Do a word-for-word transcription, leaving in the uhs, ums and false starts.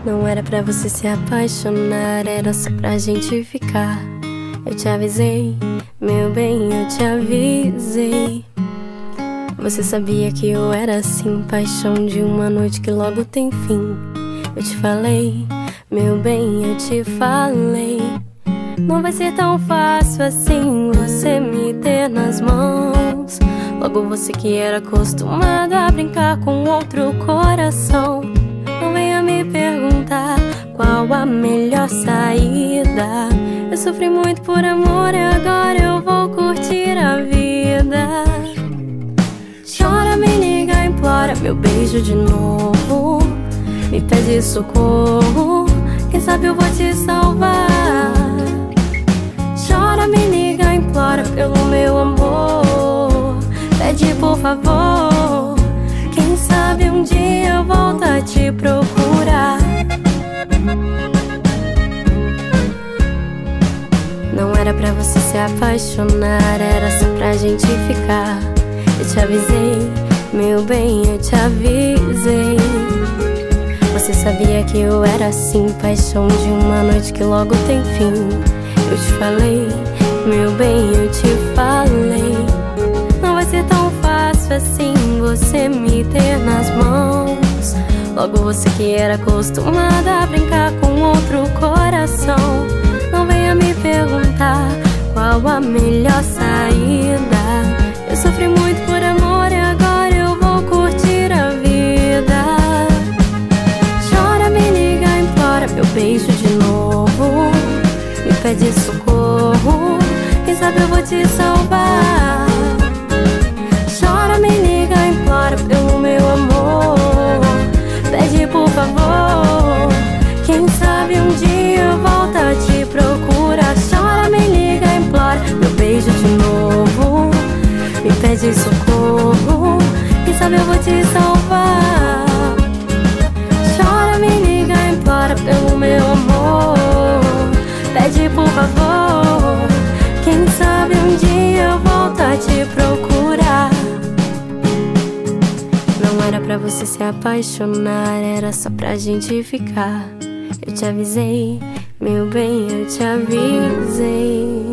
Não era pra você se apaixonar, era só pra gente ficar. Eu te avisei, meu bem, eu te avisei. Você sabia que eu era assim, paixão de uma noite que logo tem fim. Eu te falei, meu bem, eu te falei. Não vai ser tão fácil assim você me ter nas mãos. Logo você que era acostumado a brincar com outro coração. Não venha me perguntar qual a melhor saída. Eu sofri muito por amor e agora eu vou curtir a vida. Chora, me liga, implora meu beijo de novo. Me pede socorro, quem sabe eu vou te salvar. Chora, me liga, implora pelo meu amor. Pede por favor, quem sabe um dia eu volto a te procurar. Não era pra você se apaixonar, era só pra gente ficar. Eu te avisei, meu bem, eu te avisei. Você sabia que eu era assim, paixão de uma noite que logo tem fim. Eu te falei, meu bem, eu te falei. Não vai ser tão fácil assim você me ter nas mãos. Logo você que era acostumada a brincar com outro coração. Não venha me perguntar qual a melhor saída. Eu sofri muito por amor e agora eu vou curtir a vida. Chora, me liga, implora meu beijo de novo. Me pede socorro, quem sabe eu vou te salvar. Chora, me liga, implora pelo meu amor. Pede por favor, quem sabe um dia eu volto a te procurar. Chora, me liga, implora meu beijo de novo. Me pede socorro, quem sabe eu vou te salvar. Chora, me liga, implora pelo meu amor. Pede por favor, quem sabe um dia eu volto a te procurar. Não era pra você se apaixonar, era só pra gente ficar. Eu te avisei, meu bem, eu te avisei.